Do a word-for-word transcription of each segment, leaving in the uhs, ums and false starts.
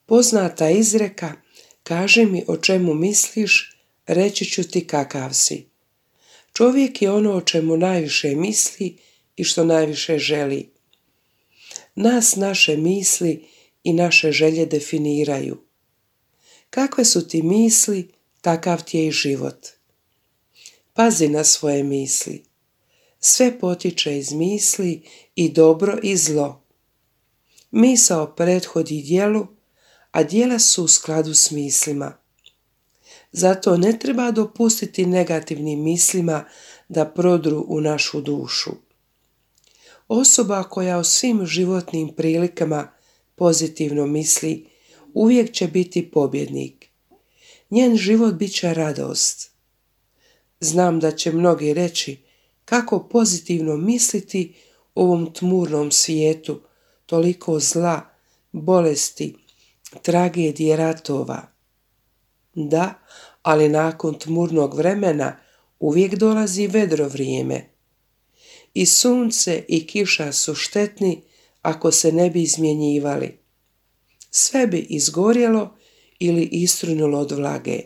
Poznata izreka, kaži mi o čemu misliš, reći ću ti kakav si. Čovjek je ono o čemu najviše misli i što najviše želi. Nas naše misli i naše želje definiraju. Kakve su ti misli, takav ti je i život. Pazi na svoje misli. Sve potiče iz misli, i dobro i zlo. Misao prethodi djelu, a djela su u skladu s mislima. Zato ne treba dopustiti negativnim mislima da prodru u našu dušu. Osoba koja o svim životnim prilikama pozitivno misli, uvijek će biti pobjednik. Njen život bit će radost. Znam da će mnogi reći kako pozitivno misliti u ovom tmurnom svijetu, toliko zla, bolesti, tragedije, ratova. Da, ali nakon tmurnog vremena uvijek dolazi vedro vrijeme. I sunce i kiša su štetni ako se ne bi izmjenjivali. Sve bi izgorjelo ili istrunulo od vlage.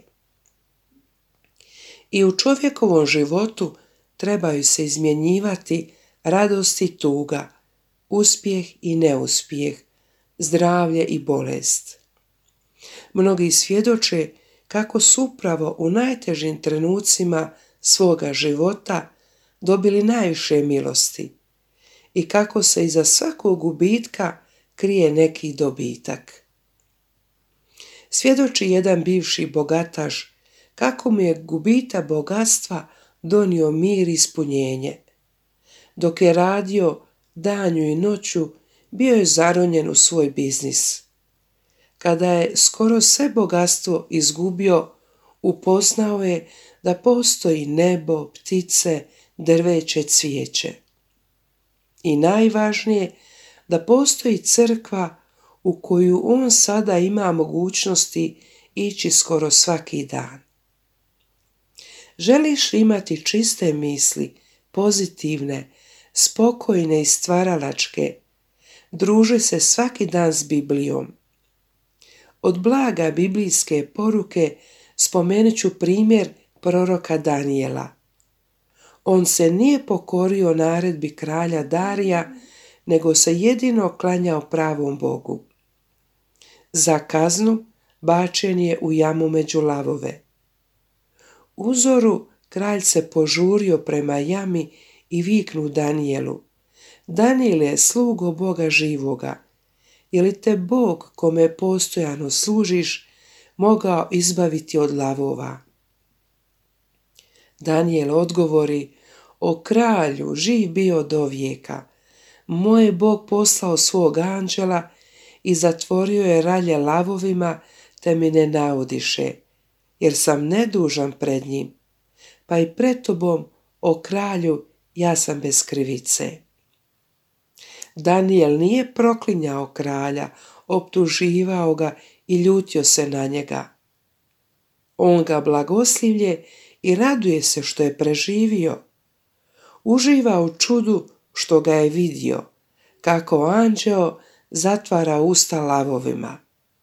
I u čovjekovom životu trebaju se izmjenjivati radost i tuga, uspjeh i neuspjeh, zdravlje i bolest. Mnogi svjedoče kako su upravo u najtežim trenucima svoga života dobili najviše milosti i kako se iza svakog gubitka krije neki dobitak. Svjedoči jedan bivši bogataš kako mu je gubitak bogatstva donio mir i ispunjenje. Dok je radio danju i noću, bio je zaronjen u svoj biznis. Kada je skoro sve bogatstvo izgubio, upoznao je da postoji nebo, ptice, drveće, cvijeće. I najvažnije, da postoji crkva u koju on sada ima mogućnosti ići skoro svaki dan. Želiš imati čiste misli, pozitivne, spokojne i stvaralačke, druži se svaki dan s Biblijom. Od blaga biblijske poruke spomenut ću primjer proroka Danijela. On se nije pokorio naredbi kralja Darija, nego se jedino klanjao pravom Bogu. Za kaznu bačen je u jamu među lavove. U zoru kralj se požurio prema jami i viknu Danijelu: Danijele, slugo Boga živoga, je li te Bog kome postojano služiš mogao izbaviti od lavova? Danijel odgovori: O kralju, živ bio do vijeka, moj je Bog poslao svog anđela i zatvorio je ralje lavovima, te mi ne naudiše, jer sam nedužan pred njim, pa i pred tobom, o kralju, ja sam bez krivice. Danijel nije proklinjao kralja, optuživao ga i ljutio se na njega. On ga blagoslivlje i raduje se što je preživio. Uživa u čudu što ga je vidio, kako anđeo zatvara usta lavovima.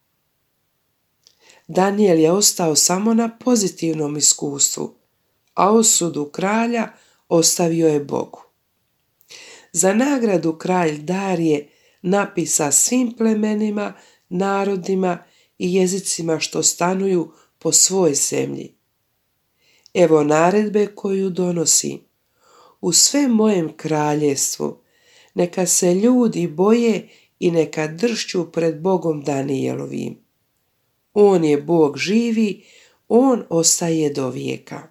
Danijel je ostao samo na pozitivnom iskustvu, a osudu kralja ostavio je Bogu. Za nagradu kralj Darije napisa svim plemenima, narodima i jezicima što stanuju po svoj zemlji: Evo naredbe koju donosim. U sve mojem kraljevstvu neka se ljudi boje i neka dršću pred Bogom Danijelovim. On je Bog živi, on ostaje do vijeka.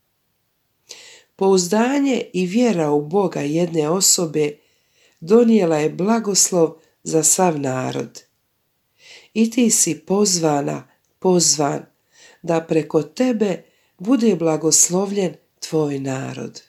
Pouzdanje i vjera u Boga jedne osobe donijela je blagoslov za sav narod. I ti si pozvana, pozvan, da preko tebe bude blagoslovljen tvoj narod.